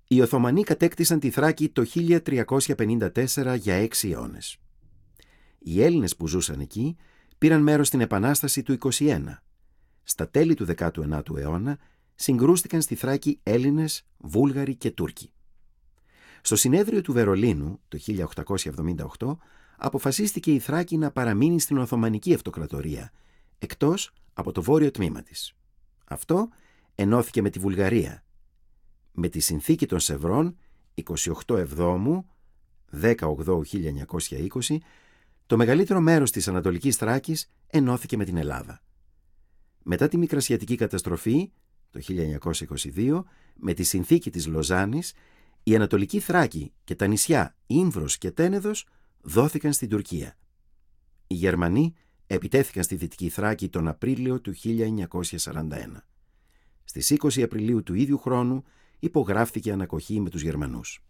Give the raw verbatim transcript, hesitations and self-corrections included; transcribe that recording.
Οι Οθωμανοί κατέκτησαν τη Θράκη το χίλια τριακόσια πενήντα τέσσερα για έξι αιώνες. Οι Έλληνες που ζούσαν εκεί πήραν μέρος στην Επανάσταση του είκοσι ένα. Στα τέλη του δέκατου ενάτου αιώνα συγκρούστηκαν στη Θράκη Έλληνες, Βούλγαροι και Τούρκοι. Στο συνέδριο του Βερολίνου το χίλια οκτακόσια εβδομήντα οκτώ αποφασίστηκε η Θράκη να παραμείνει στην Οθωμανική Αυτοκρατορία, εκτός από το βόρειο τμήμα της. Αυτό ενώθηκε με τη Βουλγαρία. Με τη συνθήκη των Σευρών εικοστή όγδοη Εβδόμου δέκα ογδόου χίλια εννιακόσια είκοσι, το μεγαλύτερο μέρος της Ανατολικής Θράκης ενώθηκε με την Ελλάδα. Μετά τη Μικρασιατική καταστροφή το χίλια εννιακόσια είκοσι δύο, με τη συνθήκη της Λοζάνης, η Ανατολική Θράκη και τα νησιά Ήμβρος και Τένεδος δόθηκαν στην Τουρκία. Οι Γερμανοί επιτέθηκαν στη Δυτική Θράκη τον Απρίλιο του χίλια εννιακόσια σαράντα ένα. Στις είκοσι Απριλίου του ίδιου χρόνου υπογράφτηκε ανακοχή με τους Γερμανούς.